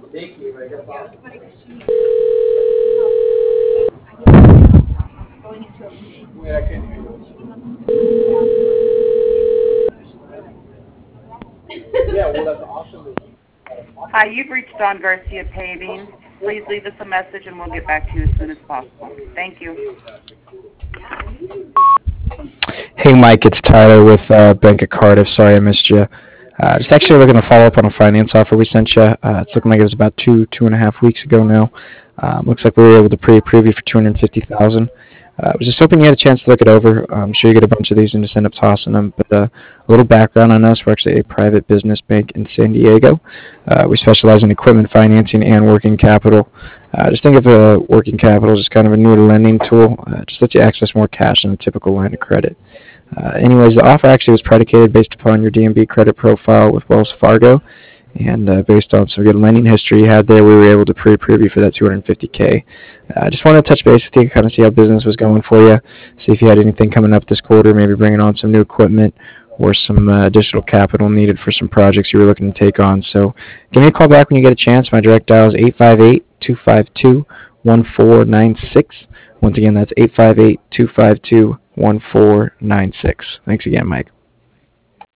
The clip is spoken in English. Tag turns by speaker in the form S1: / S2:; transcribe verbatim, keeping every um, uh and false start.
S1: Hi, you've reached Don Garcia Paving. Please leave us a message and we'll get back to you as soon as possible. Thank you.
S2: Hey, Mike, it's Tyler with uh, Bank of Cardiff. Sorry I missed you. Uh, just actually looking to follow up on a finance offer we sent you. Uh, it's looking like it was about two, two and a half weeks ago now. Um, looks like we were able to pre-approve you for two hundred fifty thousand dollars. Uh, I was just hoping you had a chance to look it over. I'm sure you get a bunch of these and just end up tossing them. But uh, a little background on us: we're actually a private business bank in San Diego. Uh, we specialize in equipment financing and working capital. Uh, just think of uh, working capital as kind of a newer lending tool. Uh, just lets you access more cash than a typical line of credit. Uh, anyways, the offer actually was predicated based upon your D M B credit profile with Wells Fargo, and uh, based on some good lending history you had there, we were able to pre-approve you for that two hundred fifty K. I uh, just wanted to touch base with you, kind of see how business was going for you, see if you had anything coming up this quarter, maybe bringing on some new equipment or some uh, additional capital needed for some projects you were looking to take on. So give me a call back when you get a chance. My direct dial is eight five eight, two five two, one four nine six. Once again, that's eight five eight, two five two, one four nine six. Thanks again, Mike.